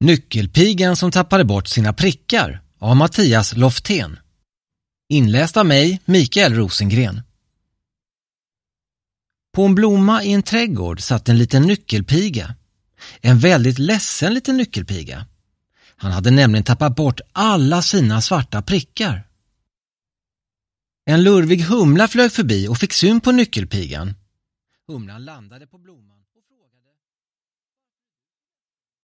Nyckelpigan som tappade bort sina prickar av Mattias Loftén. Inläst av mig, Mikael Rosengren. På en blomma i en trädgård satt en liten nyckelpiga. En väldigt ledsen liten nyckelpiga. Han hade nämligen tappat bort alla sina svarta prickar. En lurvig humla flög förbi och fick syn på nyckelpigan. Humlan landade på blomman